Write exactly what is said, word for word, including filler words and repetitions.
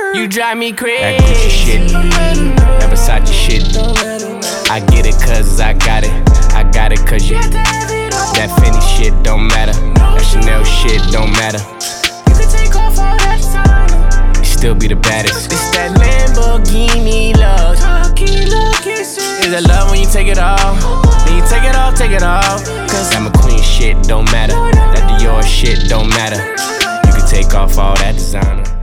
You drive me crazy. That Gucci shit, that Versace shit. I get it cause I got it. I got it cause you. That Fendi shit don't matter. That Chanel shit don't matter. You can take off all that designer. You still be the baddest. It's that Lamborghini love. Is that love when you take it off? Then you take it off, take it off. Cause that McQueen shit don't matter. That Dior shit don't matter. You can take off all that designer.